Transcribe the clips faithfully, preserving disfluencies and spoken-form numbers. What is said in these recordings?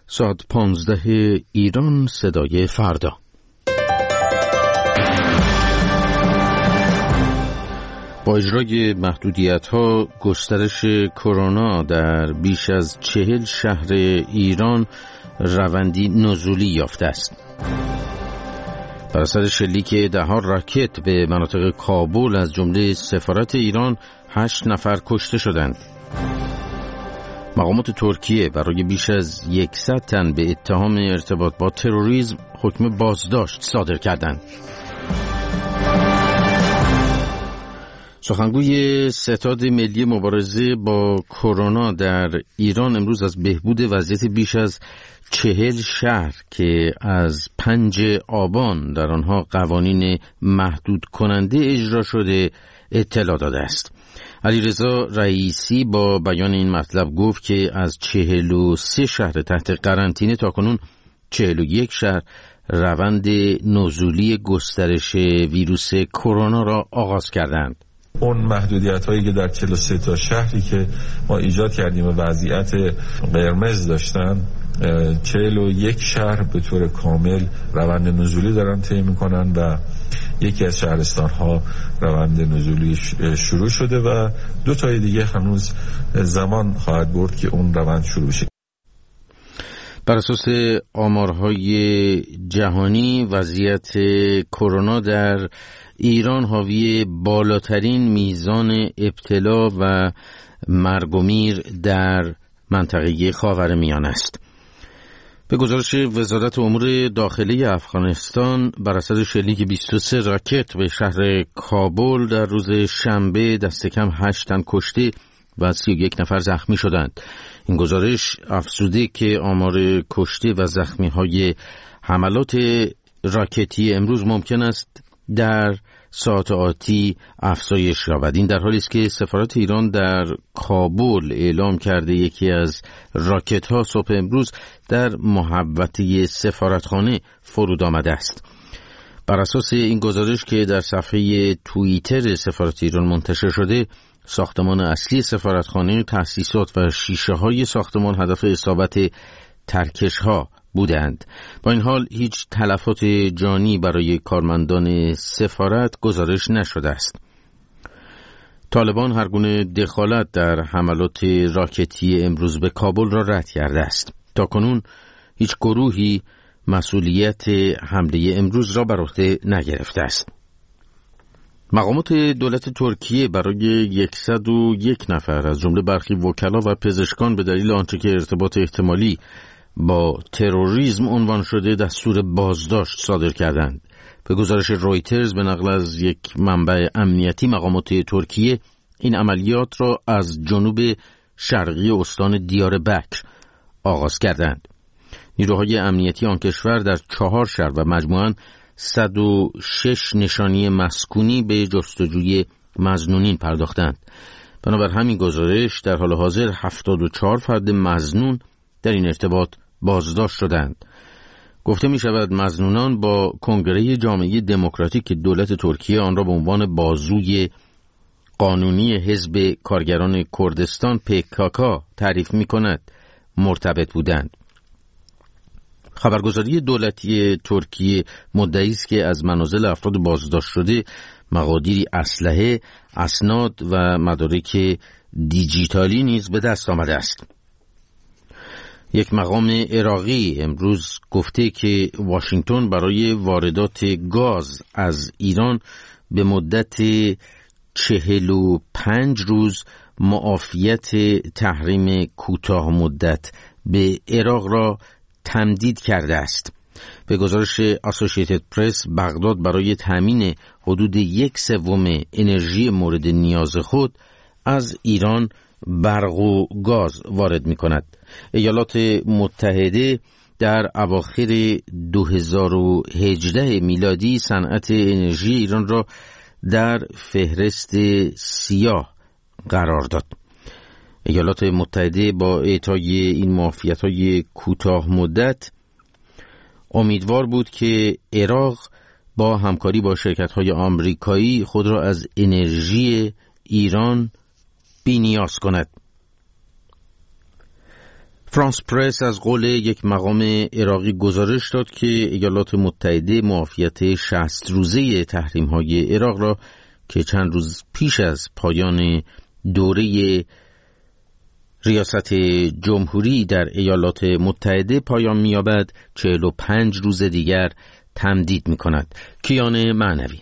ساعت پانزده ایران، صدای فردا. با اجرای محدودیت‌ها، گسترش کرونا در بیش از چهل شهر ایران روندی نزولی یافته است. بر اثر شلیک ده‌ها راکت به مناطق کابل از جمله سفارت ایران، هشت نفر کشته شدند. مقامات ترکیه برای بیش از صد تن به اتهام ارتباط با تروریسم حکم بازداشت صادر کردند. سخنگوی ستاد ملی مبارزه با کرونا در ایران امروز از بهبود وضعیت بیش از چهل شهر که از پنج آبان در آنها قوانین محدود کننده اجرا شده اطلاع داده است. علیرضا رئیسی با بیان این مطلب گفت که از چهل و سه شهر تحت قرنطینه تاکنون چهل و یک شهر روند نزولی گسترش ویروس کرونا را آغاز کردند. اون محدودیت هایی که در چهل و سه تا شهری که ما ایجاد کردیم و وضعیت قرمز داشتن، چهل و یک شهر به طور کامل روند نزولی دارن طی میکنن و یکی از شهرستان ها روند نزولی شروع شده و دو تای دیگه هنوز زمان خواهد برد که اون روند شروع شه. بر اساس آمارهای جهانی، وضعیت کرونا در ایران حاوی بالاترین میزان ابتلا و مرگ و میر در منطقه خاورمیانه است. به گزارش وزارت امور داخلی افغانستان، بر اثر شلیک بیست و سه راکت به شهر کابل در روز شنبه دست کم هشت تن کشته و سی و یک نفر زخمی شدند. این گزارش افزوده که آمار کشته و زخمی های حملات راکتی امروز ممکن است در ساعات آتی افزایش یابد. این در حالی است که سفارت ایران در کابل اعلام کرده یکی از راکت ها صبح امروز در محوطه سفارتخانه فرود آمده است. بر اساس این گزارش که در صفحه توییتر سفارت ایران منتشر شده، ساختمان اصلی سفارتخانه، تأسیسات و شیشه های ساختمان هدف اصابت ترکش ها بودند. با این حال هیچ تلفات جانی برای کارمندان سفارت گزارش نشده است. طالبان هر گونه دخالت در حملات راکتی امروز به کابل را رد کرده است. تاکنون هیچ گروهی مسئولیت حمله امروز را بر عهده نگرفته است. مقامات دولت ترکیه برای صد و یک نفر از جمله برخی وکلا و پزشکان به دلیل آنچه که ارتباط احتمالی با تروریسم عنوان شده دستور بازداشت صادر کردند. به گزارش رویترز به نقل از یک منبع امنیتی، مقامات ترکیه این عملیات را از جنوب شرقی استان دیاربکر آغاز کردند. نیروهای امنیتی آن کشور در چهار شهر و مجموعاً صد و شش نشانی مسکونی به جستجوی مظنونین پرداختند. بنابر همین گزارش در حال حاضر هفتاد و چهار فرد مظنون در این ارتباط بازداشت شدند. گفته می شود مظنونان با کنگره جامعه دموکراتیک دولت ترکیه آن را به عنوان بازوی قانونی حزب کارگران کردستان پیکاکا تعریف می کند مرتبط بودند. خبرگزاری دولتی ترکیه مدعی است که از منازل افراد بازداشت شده مقادیری اسلحه، اسناد و مدارک دیجیتالی نیز به دست آمده است. یک مقام عراقی امروز گفته که واشنگتن برای واردات گاز از ایران به مدت چهل و پنج روز معافیت تحریم کوتاه مدت به عراق را تمدید کرده است. به گزارش اسوسییتد پرس، بغداد برای تامین حدود یک سوم انرژی مورد نیاز خود از ایران برق و گاز وارد می کند. ایالات متحده در اواخر دو هزار و هجده میلادی صنعت انرژی ایران را در فهرست سیاه قرار داد. ایالات متحده با اعطای این معافیت‌های کوتاه مدت امیدوار بود که عراق با همکاری با شرکت‌های آمریکایی خود را از انرژی ایران بی‌نیاز کند. فرانس پرس از قول یک مقام عراقی گزارش داد که ایالات متحده معافیت شصت روزه تحریم‌های عراق را که چند روز پیش از پایان دوره ریاست جمهوری در ایالات متحده پایان می‌یابد چهل و پنج روز دیگر تمدید می‌کند. کیان معنوی.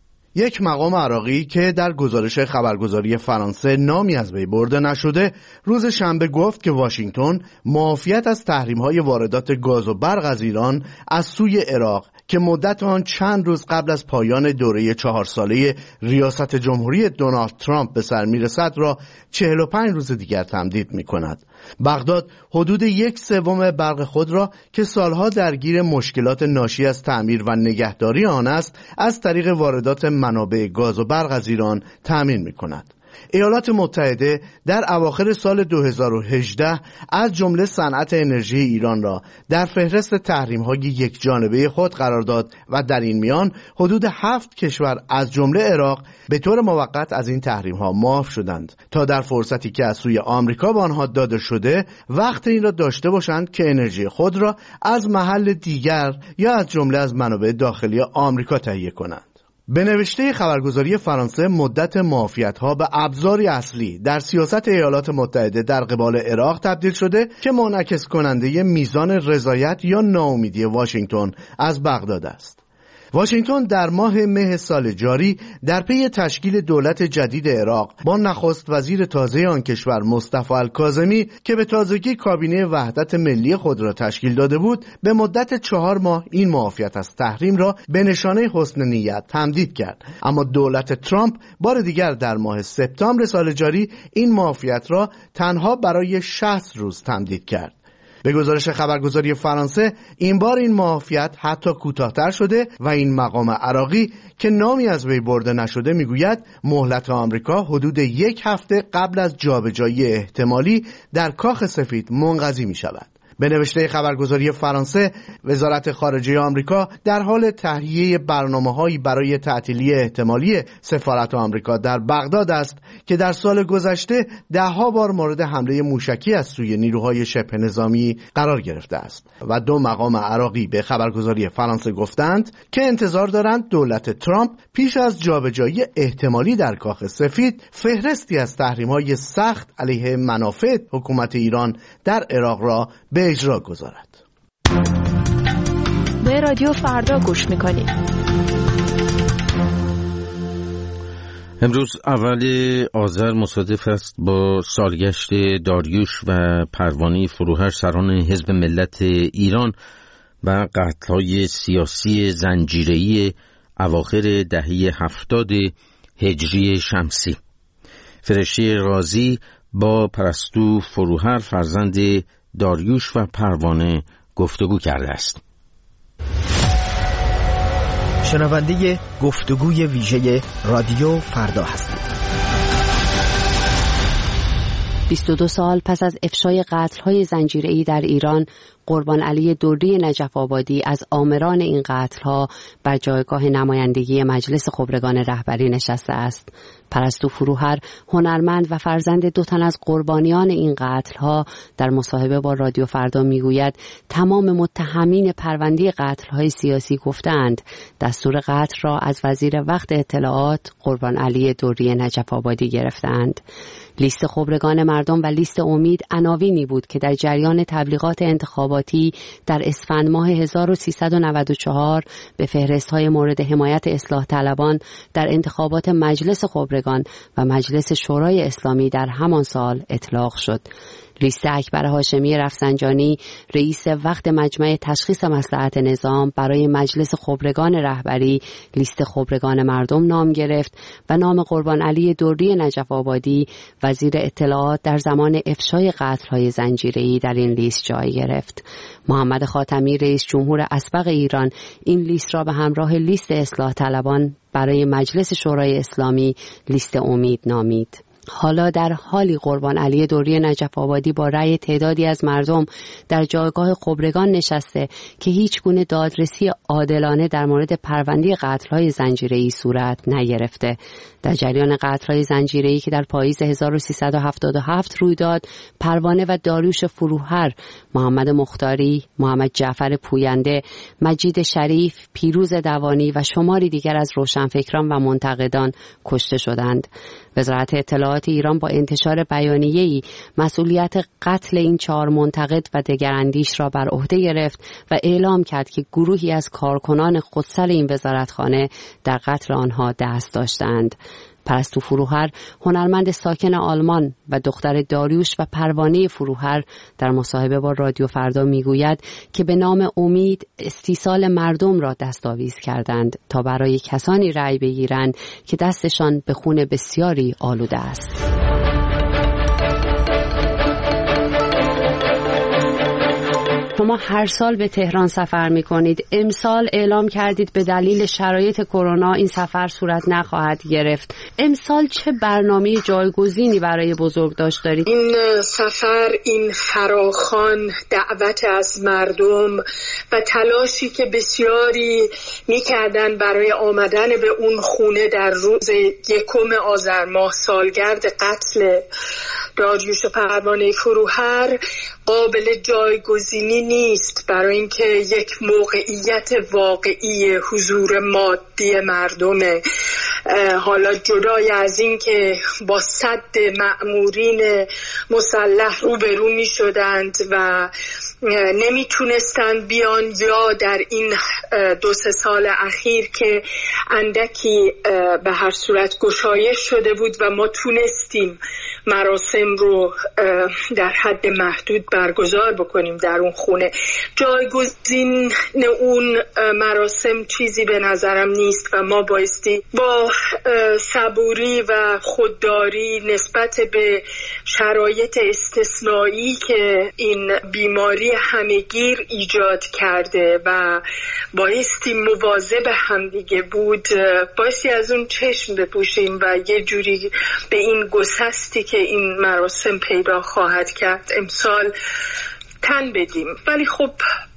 یک مقام عراقی که در گزارش خبرگزاری فرانسه نامی از وی برده نشده روز شنبه گفت که واشنگتن معافیت از تحریم‌های واردات گاز و برق از ایران از سوی عراق که مدت آن چند روز قبل از پایان دوره چهار ساله ریاست جمهوری دونالد ترامپ به سر میرسد را چهل و پنج روز دیگر تمدید می کند. بغداد حدود یک سوم برق خود را که سالها درگیر مشکلات ناشی از تعمیر و نگهداری آن است از طریق واردات منابع گاز و برق از ایران تأمین می کند. ایالات متحده در اواخر سال دو هزار و هجده از جمله صنعت انرژی ایران را در فهرست تحریم‌های یک جانبه خود قرار داد و در این میان حدود هفت کشور از جمله عراق به طور موقت از این تحریم‌ها معاف شدند تا در فرصتی که از سوی آمریکا به آنها داده شده وقت این را داشته باشند که انرژی خود را از محل دیگر یا از جمله از منابع داخلی آمریکا تهیه کنند. به نوشته خبرگزاری فرانسه مدت معافیت‌ها به ابزاری اصلی در سیاست ایالات متحده در قبال عراق تبدیل شده که منعکس کننده میزان رضایت یا ناامیدی واشنگتن از بغداد است. واشنگتن در ماه مه سال جاری در پی تشکیل دولت جدید عراق با نخست وزیر تازه آن کشور مصطفی الکاظمی که به تازگی کابینه وحدت ملی خود را تشکیل داده بود به مدت چهار ماه این معافیت از تحریم را به نشانه حسن نیت تمدید کرد، اما دولت ترامپ بار دیگر در ماه سپتامبر سال جاری این معافیت را تنها برای شصت روز تمدید کرد. به گزارش خبرگزاری فرانسه این بار این معافیت حتی کوتاه‌تر شده و این مقام عراقی که نامی از وی برده نشده میگوید مهلت آمریکا حدود یک هفته قبل از جابجایی احتمالی در کاخ سفید منقضی می شود. به نوشته خبرگزاری فرانسه وزارت خارجه آمریکا در حال تهیه برنامه‌هایی برای تعطیلی احتمالی سفارت آمریکا در بغداد است که در سال گذشته ده‌ها بار مورد حمله موشکی از سوی نیروهای شبه نظامی قرار گرفته است و دو مقام عراقی به خبرگزاری فرانسه گفتند که انتظار دارند دولت ترامپ پیش از جابجایی احتمالی در کاخ سفید فهرستی از تحریم‌های سخت علیه منافع حکومت ایران در عراق را به اجرا گذارد. به رادیو فردا گوش میکنید. امروز اول آذر مصادف است با سالگشت داریوش و پروانه فروهر سران حزب ملت ایران و قتل‌های سیاسی زنجیره‌ای اواخر دهه هفتاد هجری شمسی. فرشته رازی با پرستو فروهر فرزند داریوش و پروانه گفتگو کرده است. شنونده گفتگوی ویژه رادیو فردا هستید. بیست و دو سال پس از افشای قتل‌های زنجیره‌ای در ایران، قربان علی دری نجف آبادی از آمران این قتل‌ها بر جایگاه نمایندگی مجلس خبرگان رهبری نشسته است. پرستو فروهر، هنرمند و فرزند دو تن از قربانیان این قتل‌ها، در مصاحبه با رادیو فردا میگوید تمام متهمین پرونده قتل‌های سیاسی گفتند دستور قتل را از وزیر وقت اطلاعات قربان علی دری نجف آبادی گرفتند. لیست خبرگان مردم و لیست امید عناوینی بود که در جریان تبلیغات انتخاباتی در اسفند ماه هزار و سیصد و نود و چهار به فهرست‌های مورد حمایت اصلاح طلبان در انتخابات مجلس خبرگان و مجلس شورای اسلامی در همان سال اطلاق شد. لیست اکبر هاشمی رفسنجانی، رئیس وقت مجمع تشخیص مصلحت نظام، برای مجلس خبرگان رهبری لیست خبرگان مردم نام گرفت و نام قربان علی دری نجف آبادی، وزیر اطلاعات، در زمان افشای قتل‌های زنجیره‌ای در این لیست جای گرفت. محمد خاتمی، رئیس جمهور اسبق ایران، این لیست را به همراه لیست اصلاح طلبان برای مجلس شورای اسلامی لیست امید نامید. حالا در حالی قربان علی دوری نجف آبادی با رأی تعدادی از مردم در جایگاه خبرگان نشسته که هیچ گونه دادرسی عادلانه در مورد پرونده قتل‌های زنجیره‌ای صورت نگرفته. در جریان قتل‌های زنجیره‌ای که در پاییز هزار و سیصد و هفتاد و هفت روی داد، پروانه و داریوش فروهر، محمد مختاری، محمد جعفر پوینده، مجید شریف، پیروز دوانی و شماری دیگر از روشنفکران و منتقدان کشته شدند. وزارت اطلاعات ایران با انتشار بیانیه‌ای مسئولیت قتل این چهار منتقد و دگراندیش را بر عهده گرفت و اعلام کرد که گروهی از کارکنان خودسر این وزارتخانه در قتل آنها دست داشتند. پرستو فروهر، هنرمند ساکن آلمان و دختر داریوش و پروانه فروهر، در مصاحبه با رادیو فردا میگوید که به نام امید استیصال مردم را دستاویز کردند تا برای کسانی رأی بگیرند که دستشان به خون بسیاری آلوده است. شما هر سال به تهران سفر می کنید. امسال اعلام کردید به دلیل شرایط کرونا این سفر صورت نخواهد گرفت. امسال چه برنامه جایگزینی برای بزرگداشت دارید؟ این سفر، این فراخوان دعوت از مردم و تلاشی که بسیاری می کردن برای آمدن به اون خونه در روز یکم آذر ماه، سالگرد قتل داریوش پروانه فروهر، قابل جایگزینی نیست برای اینکه یک موقعیت واقعی حضور مادی مردمه. حالا جدای از این که با صد مأمورین مسلح روبرو می شدند و نمیتونستند بیان، یا در این دو سه سال اخیر که اندکی به هر صورت گشایش شده بود و ما تونستیم مراسم رو در حد محدود برگزار بکنیم در اون خونه، جایگزین اون مراسم چیزی به نظرم نیست و ما بایستی با صبوری و خودداری نسبت به شرایط استثنایی که این بیماری همه‌گیر ایجاد کرده و بایستی مواظب همدیگه بود، بایستی از اون چشم بپوشیم و یه جوری به این گسستی که این مراسم پیدا خواهد کرد امسال تن بدیم. ولی خب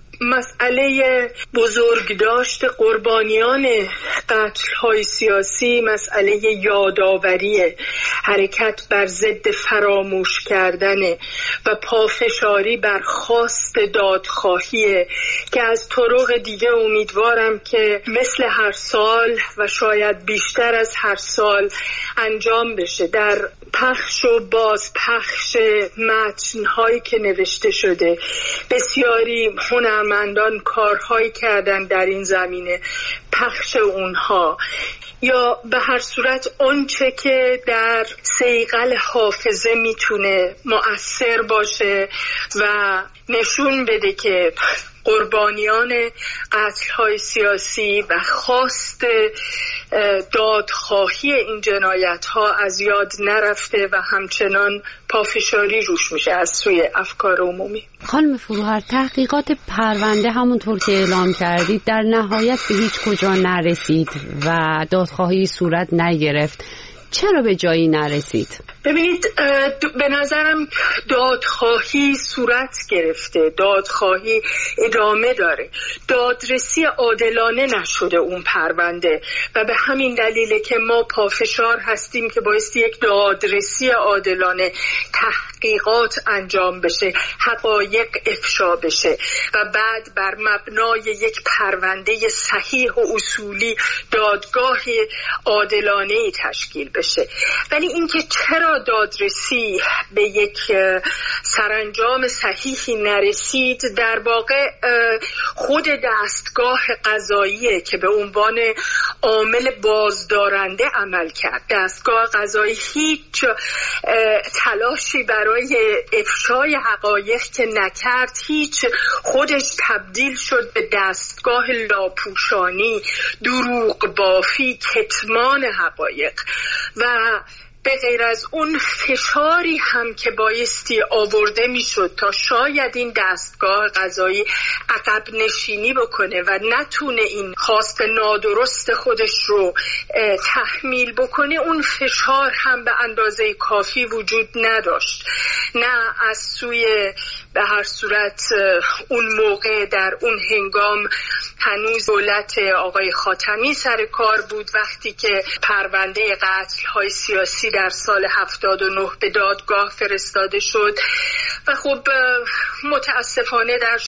مسئله بزرگداشت قربانیان قتل‌های سیاسی مسئله یادآوری حرکت بر ضد فراموش کردن و پافشاری بر خواست دادخواهی که از طرق دیگه امیدوارم که مثل هر سال و شاید بیشتر از هر سال انجام بشه. در پخش و باز پخش متن‌هایی که نوشته شده بسیاری هنرمندان کارهایی کردن در این زمینه، پخش اونها یا به هر صورت آنچه که در صیقل حافظه میتونه مؤثر باشه و نشون بده که قربانیان قتل‌های سیاسی و خواست دادخواهی این جنایت‌ها از یاد نرفته و همچنان پافشاری روش میشه از سوی افکار عمومی. خانم فروهر، تحقیقات پرونده همونطور که اعلام کردید در نهایت به هیچ کجا نرسید و دادخواهی صورت نگرفت. چرا به جایی نرسید؟ ببینید، به نظرم دادخواهی صورت گرفته، دادخواهی ادامه داره، دادرسی عادلانه نشده اون پرونده و به همین دلیله که ما پافشار هستیم که بایستی یک دادرسی عادلانه، تحقیقات انجام بشه، حقایق افشا بشه و بعد بر مبنای یک پرونده صحیح و اصولی دادگاه عادلانه‌ای تشکیل بشه. ولی اینکه چرا دادرسی به یک سرانجام صحیحی نرسید، در واقع خود دستگاه قضاییه که به عنوان عامل بازدارنده عمل کرد. دستگاه قضایی هیچ تلاشی برای افشای حقایق که نکرد، هیچ، خودش تبدیل شد به دستگاه لاپوشانی، دروغ بافی، کتمان حقایق و به غیر از اون فشاری هم که بایستی آورده میشد تا شاید این دستگاه قضایی عقب نشینی بکنه و نتونه این خواست نادرست خودش رو تحمیل بکنه، اون فشار هم به اندازه کافی وجود نداشت. نه از سوی به هر صورت اون موقع در اون هنگام هنوز دولت آقای خاتمی سر کار بود وقتی که پرونده قتل‌های سیاسی در سال هفتاد و نه به دادگاه فرستاده شد و خب متاسفانه در